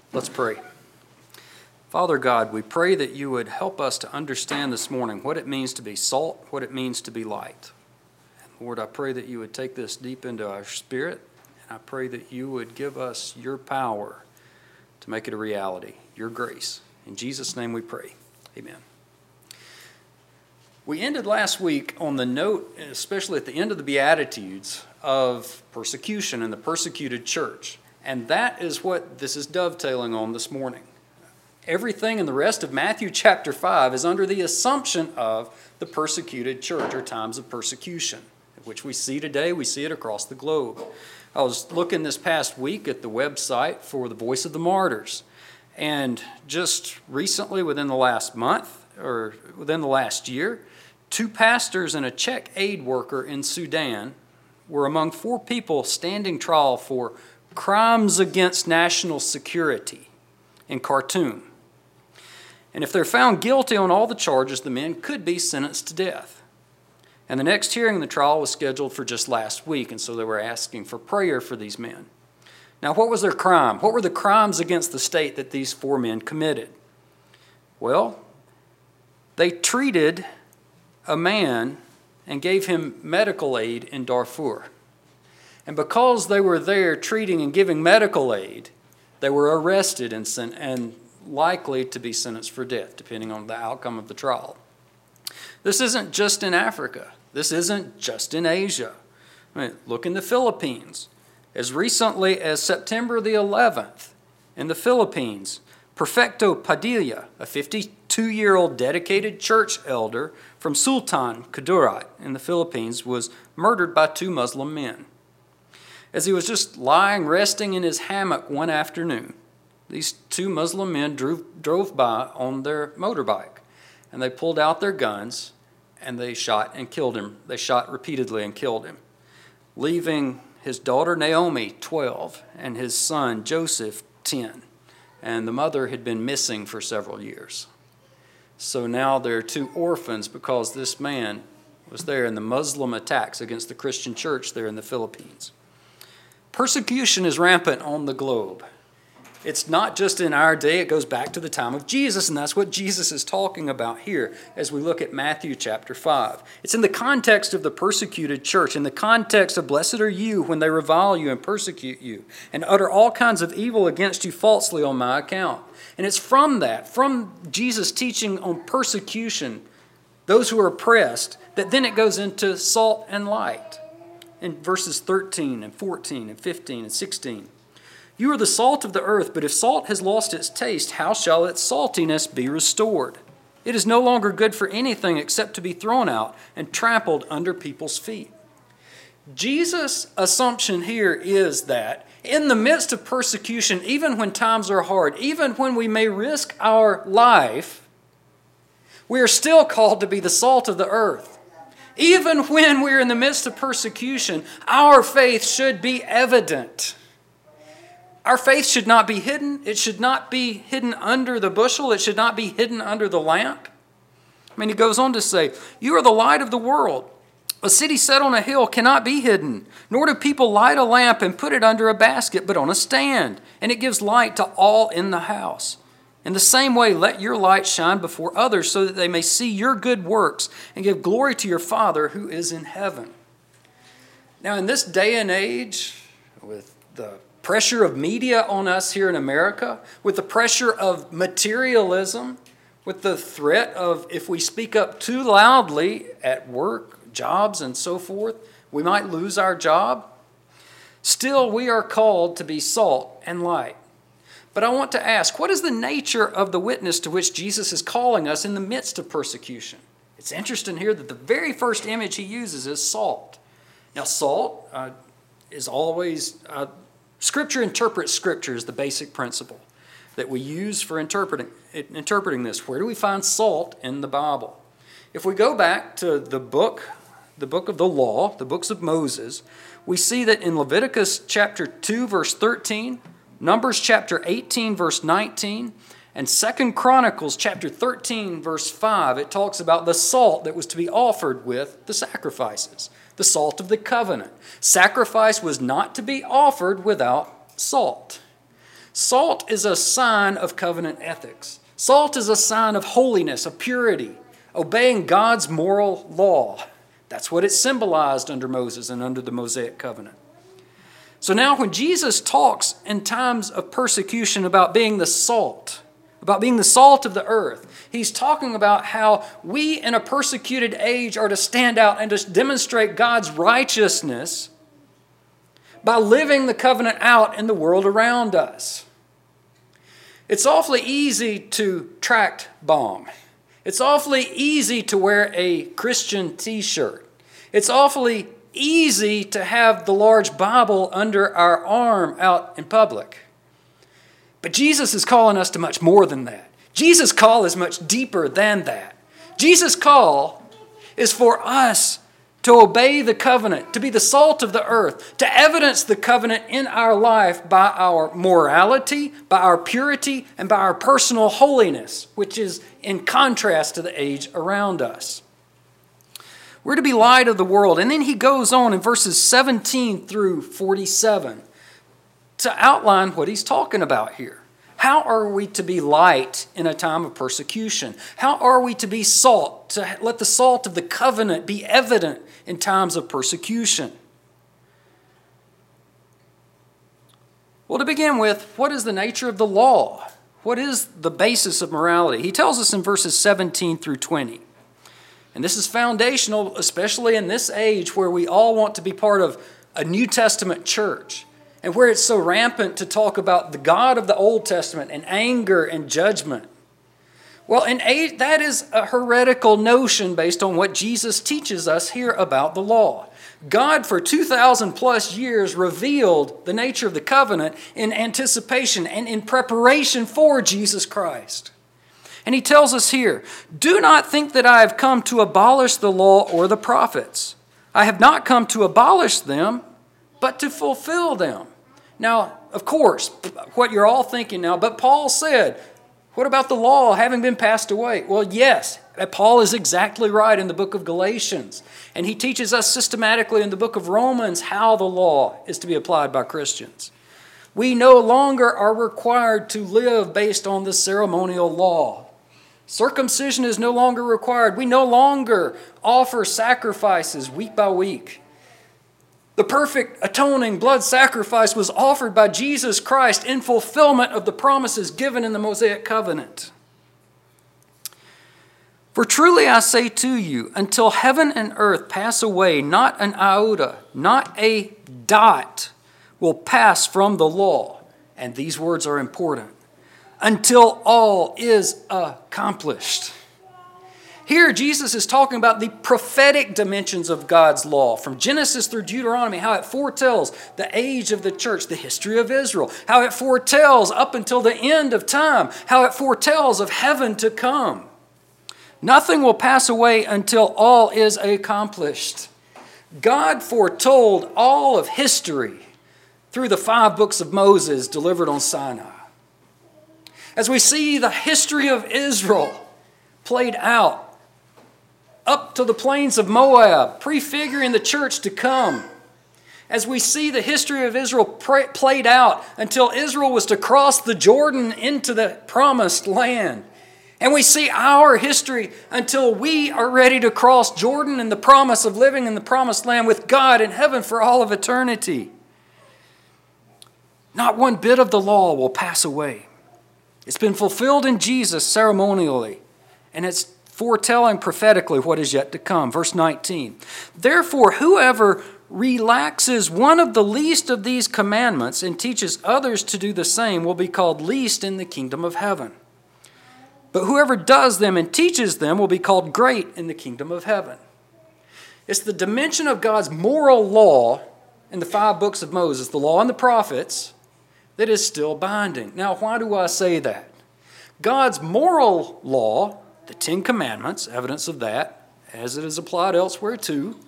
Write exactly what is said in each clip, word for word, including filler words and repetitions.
Let's pray. Father God, we pray that you would help us to understand this morning what it means to be salt, what it means to be light. And Lord, I pray that you would take this deep into our spirit, and I pray that you would give us your power to make it a reality, your grace. In Jesus' name we pray. Amen. We ended last week on the note, especially at the end of the Beatitudes, of persecution and the persecuted church. And that is what this is dovetailing on this morning. Everything in the rest of Matthew chapter five is under the assumption of the persecuted church, or times of persecution, which we see today. We see it across the globe. I was looking this past week at the website for the Voice of the Martyrs. And just recently, within the last month, or within the last year, two pastors and a Czech aid worker in Sudan were among four people standing trial for crimes against national security in Khartoum. And if they're found guilty on all the charges, the men could be sentenced to death. And the next hearing in the trial was scheduled for just last week, and so they were asking for prayer for these men. Now, what was their crime? What were the crimes against the state that these four men committed? Well, they treated a man and gave him medical aid in Darfur. And because they were there treating and giving medical aid, they were arrested and, sent, and likely to be sentenced for death, depending on the outcome of the trial. This isn't just in Africa. This isn't just in Asia. I mean, look in the Philippines. As recently as September the eleventh, in the Philippines, Perfecto Padilla, a fifty-two-year-old dedicated church elder from Sultan Kudarat in the Philippines, was murdered by two Muslim men. As he was just lying, resting in his hammock one afternoon, these two Muslim men drove, drove by on their motorbike, and they pulled out their guns, and they shot and killed him. They shot repeatedly and killed him, leaving his daughter Naomi, twelve, and his son Joseph, ten. And the mother had been missing for several years. So now they're two orphans because this man was there in the Muslim attacks against the Christian church there in the Philippines. Persecution is rampant on the globe. It's not just in our day, it goes back to the time of Jesus, and that's what Jesus is talking about here as we look at Matthew chapter five. It's in the context of the persecuted church, in the context of blessed are you when they revile you and persecute you, and utter all kinds of evil against you falsely on my account. And it's from that, from Jesus' teaching on persecution, those who are oppressed, that then it goes into salt and light. In verses thirteen and fourteen and fifteen and sixteen. You are the salt of the earth, but if salt has lost its taste, how shall its saltiness be restored? It is no longer good for anything except to be thrown out and trampled under people's feet. Jesus' assumption here is that in the midst of persecution, even when times are hard, even when we may risk our life, we are still called to be the salt of the earth. Even when we're in the midst of persecution, our faith should be evident. Our faith should not be hidden. It should not be hidden under the bushel. It should not be hidden under the lamp. I mean, he goes on to say, you are the light of the world. A city set on a hill cannot be hidden, nor do people light a lamp and put it under a basket, but on a stand, and it gives light to all in the house. In the same way, let your light shine before others so that they may see your good works and give glory to your Father who is in heaven. Now, in this day and age, with the pressure of media on us here in America, with the pressure of materialism, with the threat of if we speak up too loudly at work, jobs, and so forth, we might lose our job. Still, we are called to be salt and light. But I want to ask, what is the nature of the witness to which Jesus is calling us in the midst of persecution? It's interesting here that the very first image he uses is salt. Now, salt uh, is always, uh, Scripture interprets Scripture is the basic principle that we use for interpreting, interpreting this. Where do we find salt in the Bible? If we go back to the book, the book of the law, the books of Moses, we see that in Leviticus chapter two, verse thirteen, Numbers chapter eighteen, verse nineteen, and Second Chronicles chapter thirteen, verse five, it talks about the salt that was to be offered with the sacrifices, the salt of the covenant. Sacrifice was not to be offered without salt. Salt is a sign of covenant ethics. Salt is a sign of holiness, of purity, obeying God's moral law. That's what it symbolized under Moses and under the Mosaic covenant. So now when Jesus talks in times of persecution about being the salt, about being the salt of the earth, he's talking about how we in a persecuted age are to stand out and to demonstrate God's righteousness by living the covenant out in the world around us. It's awfully easy to tract bomb. It's awfully easy to wear a Christian t-shirt. It's awfully easy to have the large Bible under our arm out in public. But Jesus is calling us to much more than that. Jesus' call is much deeper than that. Jesus' call is for us to obey the covenant, to be the salt of the earth, to evidence the covenant in our life by our morality, by our purity, and by our personal holiness, which is in contrast to the age around us. We're to be light of the world. And then he goes on in verses seventeen through forty-seven to outline what he's talking about here. How are we to be light in a time of persecution? How are we to be salt, to let the salt of the covenant be evident in times of persecution? Well, to begin with, what is the nature of the law? What is the basis of morality? He tells us in verses seventeen through twenty. And this is foundational, especially in this age where we all want to be part of a New Testament church, and where it's so rampant to talk about the God of the Old Testament and anger and judgment. Well, in age, that is a heretical notion based on what Jesus teaches us here about the law. God, for two thousand plus years, revealed the nature of the covenant in anticipation and in preparation for Jesus Christ. And he tells us here, "Do not think that I have come to abolish the law or the prophets. I have not come to abolish them, but to fulfill them." Now, of course, what you're all thinking now, but Paul said, what about the law having been passed away? Well, yes, Paul is exactly right in the book of Galatians. And he teaches us systematically in the book of Romans how the law is to be applied by Christians. We no longer are required to live based on the ceremonial law. Circumcision is no longer required. We no longer offer sacrifices week by week. The perfect atoning blood sacrifice was offered by Jesus Christ in fulfillment of the promises given in the Mosaic covenant. "For truly I say to you, until heaven and earth pass away, not an iota, not a dot will pass from the law." And these words are important. Until all is accomplished. Here, Jesus is talking about the prophetic dimensions of God's law, from Genesis through Deuteronomy, how it foretells the age of the church, the history of Israel, how it foretells up until the end of time, how it foretells of heaven to come. Nothing will pass away until all is accomplished. God foretold all of history through the five books of Moses delivered on Sinai. As we see the history of Israel played out, up to the plains of Moab, prefiguring the church to come. As we see the history of Israel pra- played out until Israel was to cross the Jordan into the promised land. And we see our history until we are ready to cross Jordan in the promise of living in the promised land with God in heaven for all of eternity. Not one bit of the law will pass away. It's been fulfilled in Jesus ceremonially, and it's foretelling prophetically what is yet to come. Verse nineteen. "Therefore, whoever relaxes one of the least of these commandments and teaches others to do the same will be called least in the kingdom of heaven. But whoever does them and teaches them will be called great in the kingdom of heaven." It's the dimension of God's moral law in the five books of Moses, the law and the prophets, that is still binding. Now, why do I say that? God's moral law, the Ten Commandments, evidence of that, as it is applied elsewhere too,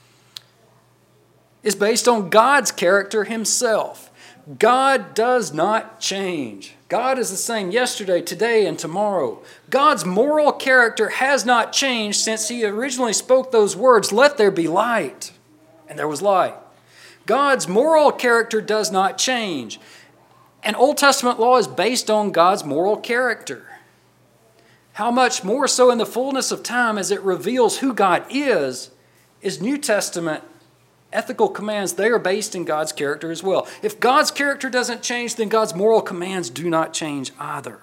is based on God's character himself. God does not change. God is the same yesterday, today, and tomorrow. God's moral character has not changed since he originally spoke those words, "Let there be light," and there was light. God's moral character does not change. And Old Testament law is based on God's moral character. How much more so in the fullness of time as it reveals who God is, is New Testament ethical commands, they are based in God's character as well. If God's character doesn't change, then God's moral commands do not change either.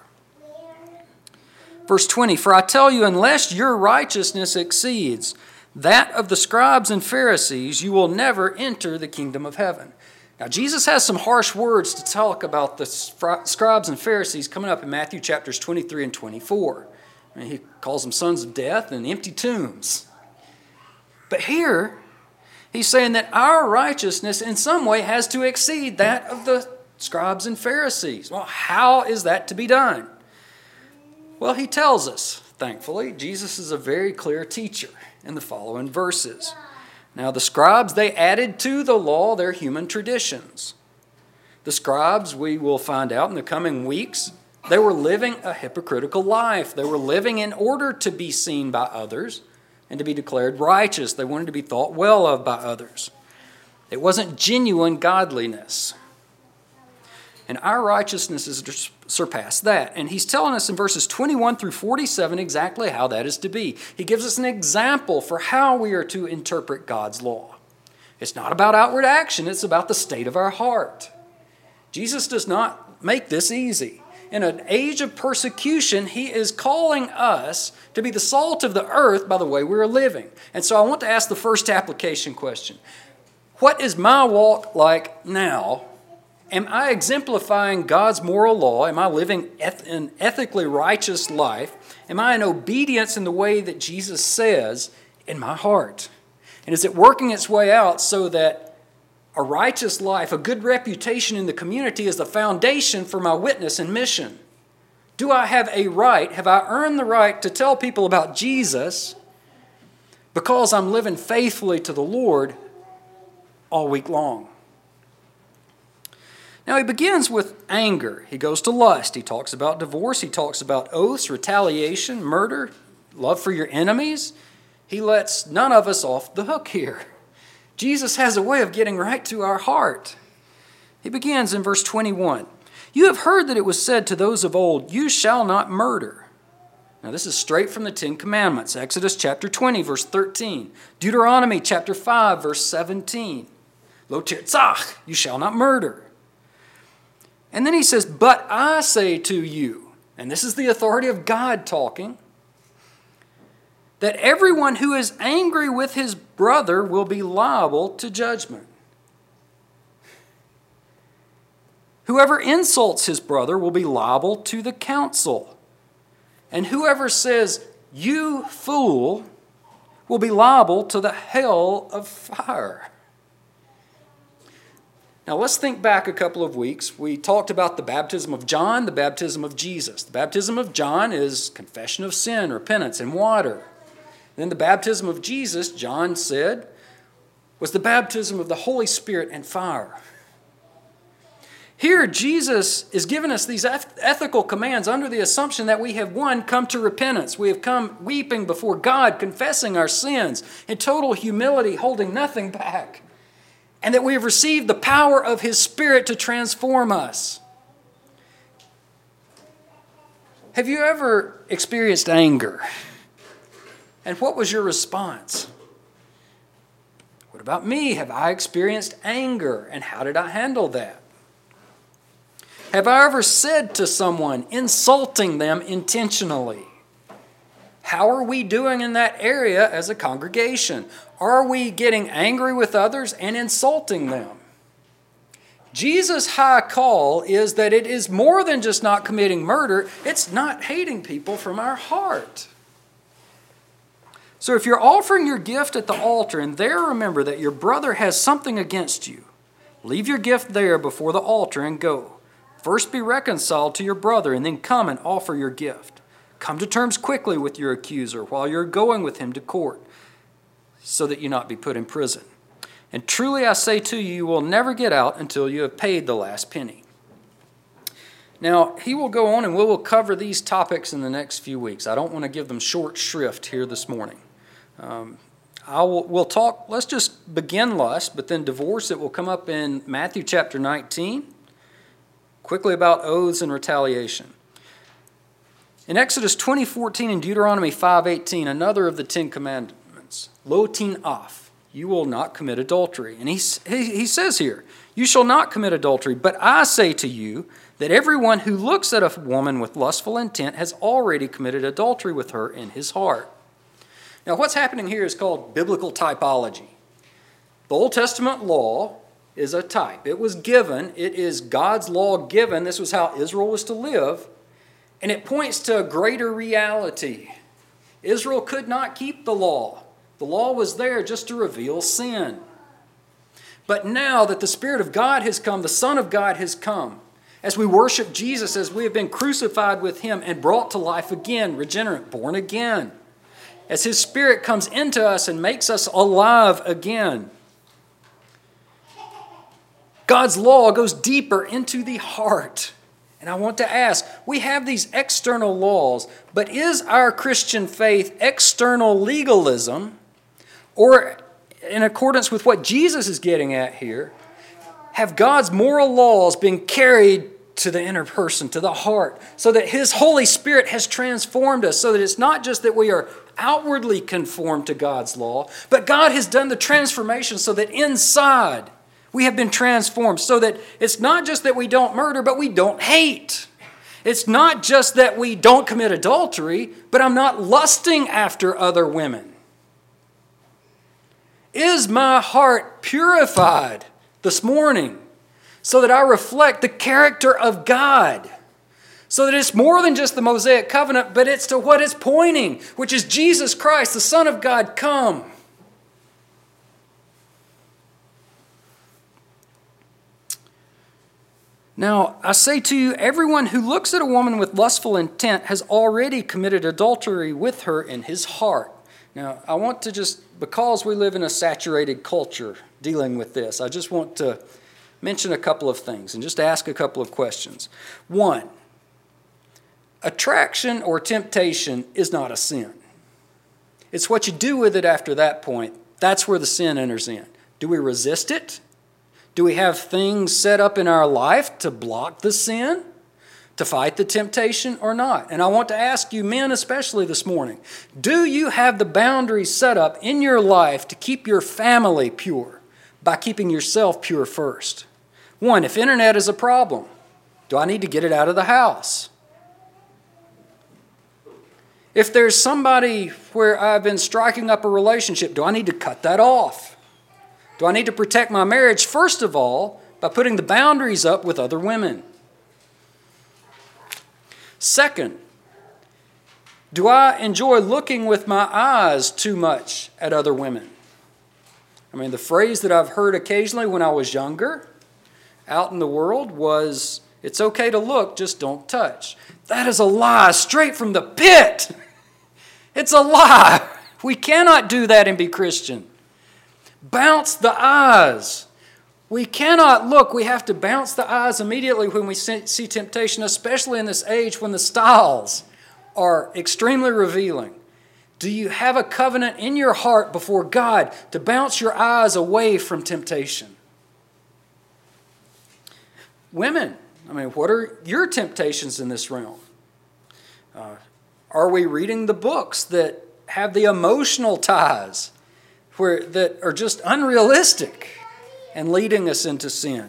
Verse twenty, for I tell you, unless your righteousness exceeds that of the scribes and Pharisees, you will never enter the kingdom of heaven. Now, Jesus has some harsh words to talk about the scribes and Pharisees coming up in Matthew chapters twenty-three and twenty-four. I mean, he calls them sons of death and empty tombs. But here, he's saying that our righteousness in some way has to exceed that of the scribes and Pharisees. Well, how is that to be done? Well, he tells us, thankfully, Jesus is a very clear teacher in the following verses. Now, the scribes, they added to the law their human traditions. The scribes, we will find out in the coming weeks, they were living a hypocritical life. They were living in order to be seen by others and to be declared righteous. They wanted to be thought well of by others. It wasn't genuine godliness. And our righteousness is surpassed that. And he's telling us in verses twenty-one through forty-seven exactly how that is to be. He gives us an example for how we are to interpret God's law. It's not about outward action, it's about the state of our heart. Jesus does not make this easy. In an age of persecution, he is calling us to be the salt of the earth by the way we are living. And so I want to ask the first application question. What is my walk like now? Am I exemplifying God's moral law? Am I living an ethically righteous life? Am I in obedience in the way that Jesus says in my heart? And is it working its way out so that a righteous life, a good reputation in the community is the foundation for my witness and mission? Do I have a right, have I earned the right to tell people about Jesus because I'm living faithfully to the Lord all week long? Now he begins with anger. He goes to lust. He talks about divorce. He talks about oaths, retaliation, murder, love for your enemies. He lets none of us off the hook here. Jesus has a way of getting right to our heart. He begins in verse twenty-one. You have heard that it was said to those of old, you shall not murder. Now this is straight from the Ten Commandments. Exodus chapter twenty, verse thirteen. Deuteronomy chapter five, verse seventeen. Lo tirtzach, you shall not murder. And then he says, but I say to you, and this is the authority of God talking, that everyone who is angry with his brother will be liable to judgment. Whoever insults his brother will be liable to the council. And whoever says, you fool, will be liable to the hell of fire. Now let's think back a couple of weeks. We talked about the baptism of John, the baptism of Jesus. The baptism of John is confession of sin, repentance, in water. Then the baptism of Jesus, John said, was the baptism of the Holy Spirit and fire. Here, Jesus is giving us these ethical commands under the assumption that we have, one, come to repentance. We have come weeping before God, confessing our sins in total humility, holding nothing back. And that we have received the power of His Spirit to transform us. Have you ever experienced anger? And what was your response? What about me? Have I experienced anger? And how did I handle that? Have I ever said to someone, insulting them intentionally? How are we doing in that area as a congregation? Are we getting angry with others and insulting them? Jesus' high call is that it is more than just not committing murder. It's not hating people from our heart. So if you're offering your gift at the altar and there remember that your brother has something against you, leave your gift there before the altar and go. First be reconciled to your brother and then come and offer your gift. Come to terms quickly with your accuser while you're going with him to court, so that you not be put in prison. And truly I say to you, you will never get out until you have paid the last penny. Now, he will go on and we will cover these topics in the next few weeks. I don't want to give them short shrift here this morning. Um, I will, we'll talk, let's just begin lust, but then divorce. It will come up in Matthew chapter nineteen. Quickly about oaths and retaliation. In Exodus twenty fourteen and Deuteronomy five eighteen, another of the Ten Commandments, lo tin af, you will not commit adultery. And he, he, he says here, you shall not commit adultery, but I say to you that everyone who looks at a woman with lustful intent has already committed adultery with her in his heart. Now what's happening here is called biblical typology. The Old Testament law is a type. It was given. It is God's law given. This was how Israel was to live. And it points to a greater reality. Israel could not keep the law. The law was there just to reveal sin. But now that the Spirit of God has come, the Son of God has come, as we worship Jesus, as we have been crucified with Him and brought to life again, regenerate, born again, as His Spirit comes into us and makes us alive again, God's law goes deeper into the heart. And I want to ask, we have these external laws, but is our Christian faith external legalism, or in accordance with what Jesus is getting at here, have God's moral laws been carried to the inner person, to the heart, so that His Holy Spirit has transformed us, so that it's not just that we are outwardly conformed to God's law, but God has done the transformation so that inside we have been transformed, so that it's not just that we don't murder, but we don't hate. It's not just that we don't commit adultery, but I'm not lusting after other women. Is my heart purified this morning so that I reflect the character of God? So that it's more than just the Mosaic covenant, but it's to what it's pointing, which is Jesus Christ, the Son of God, come. Now, I say to you, everyone who looks at a woman with lustful intent has already committed adultery with her in his heart. Now, I want to just, because we live in a saturated culture dealing with this, I just want to mention a couple of things and just ask a couple of questions. One, attraction or temptation is not a sin. It's what you do with it after that point. That's where the sin enters in. Do we resist it? Do we have things set up in our life to block the sin, to fight the temptation, or not? And I want to ask you, men especially this morning, do you have the boundaries set up in your life to keep your family pure by keeping yourself pure first? One, if internet is a problem, do I need to get it out of the house? If there's somebody where I've been striking up a relationship, do I need to cut that off? Do I need to protect my marriage, first of all, by putting the boundaries up with other women? Second, do I enjoy looking with my eyes too much at other women? I mean, the phrase that I've heard occasionally when I was younger out in the world was, it's okay to look, just don't touch. That is a lie straight from the pit. It's a lie. We cannot do that and be Christian. Bounce the eyes. We cannot look. We have to bounce the eyes immediately when we see temptation, especially in this age when the styles are extremely revealing. Do you have a covenant in your heart before God to bounce your eyes away from temptation? Women, I mean, what are your temptations in this realm? Uh, are we reading the books that have the emotional ties where that are just unrealistic and leading us into sin?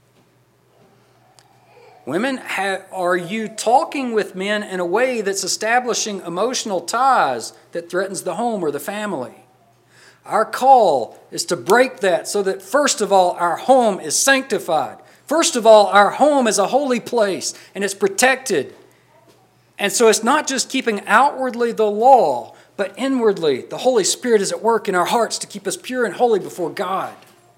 Women, ha, are you talking with men in a way that's establishing emotional ties that threatens the home or the family? Our call is to break that so that, first of all, our home is sanctified. First of all, our home is a holy place and it's protected. And so it's not just keeping outwardly the law, but inwardly, the Holy Spirit is at work in our hearts to keep us pure and holy before God.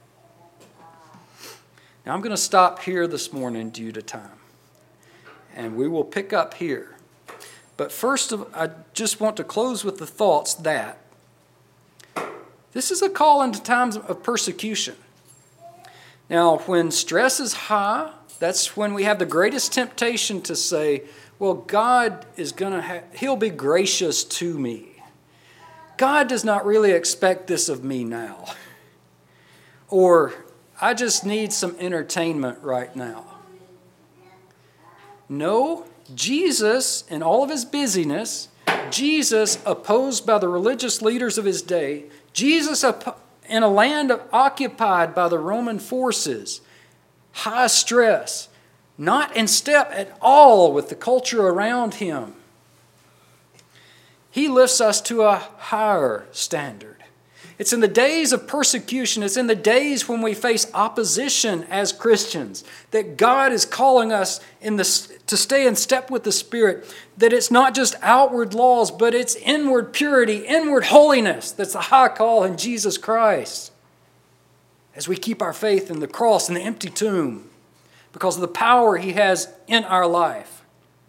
Now, I'm going to stop here this morning due to time. And we will pick up here. But first, I just want to close with the thoughts that this is a call into times of persecution. Now, when stress is high, that's when we have the greatest temptation to say, well, God is going to have, He'll be gracious to me. God does not really expect this of me now. Or, I just need some entertainment right now. No, Jesus, in all of his busyness, Jesus opposed by the religious leaders of his day, Jesus in a land occupied by the Roman forces, high stress, not in step at all with the culture around him. He lifts us to a higher standard. It's in the days of persecution, it's in the days when we face opposition as Christians, that God is calling us in the, to stay in step with the Spirit, that it's not just outward laws, but it's inward purity, inward holiness. That's the high call in Jesus Christ. As we keep our faith in the cross and the empty tomb, because of the power he has in our life.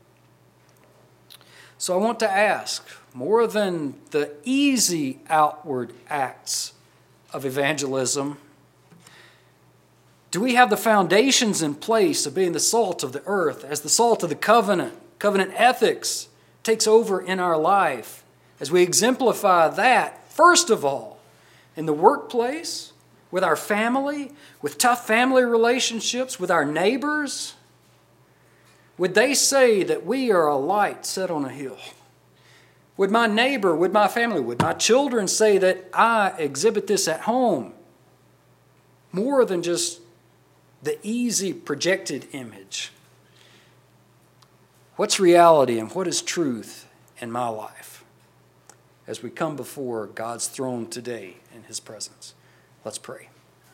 So I want to ask, more than the easy outward acts of evangelism, do we have the foundations in place of being the salt of the earth, as the salt of the covenant, covenant ethics takes over in our life, as we exemplify that, first of all, in the workplace, with our family, with tough family relationships, with our neighbors? Would they say that we are a light set on a hill? Would my neighbor, would my family, would my children say that I exhibit this at home? More than just the easy projected image. What's reality and what is truth in my life as we come before God's throne today in his presence? Let's pray.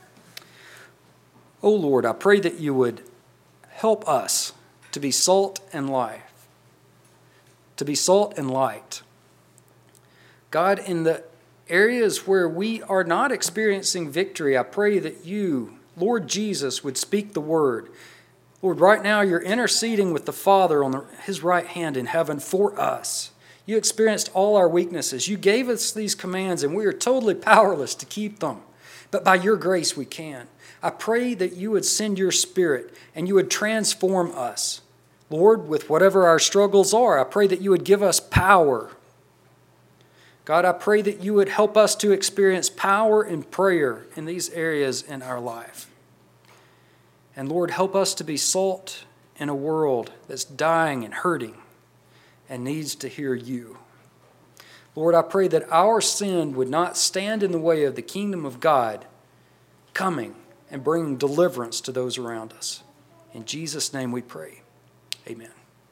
Oh Lord, I pray that you would help us to be salt and life, to be salt and light. God, in the areas where we are not experiencing victory, I pray that you, Lord Jesus, would speak the word. Lord, right now you're interceding with the Father on the, his right hand in heaven for us. You experienced all our weaknesses. You gave us these commands and we are totally powerless to keep them. But by your grace we can. I pray that you would send your Spirit and you would transform us. Lord, with whatever our struggles are, I pray that you would give us power. God, I pray that you would help us to experience power and prayer in these areas in our life. And Lord, help us to be salt in a world that's dying and hurting and needs to hear you. Lord, I pray that our sin would not stand in the way of the kingdom of God coming and bringing deliverance to those around us. In Jesus' name we pray. Amen.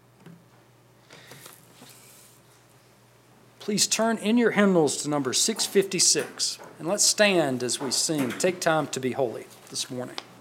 Please turn in your hymnals to number six fifty-six, and let's stand as we sing, Take Time to Be Holy, this morning.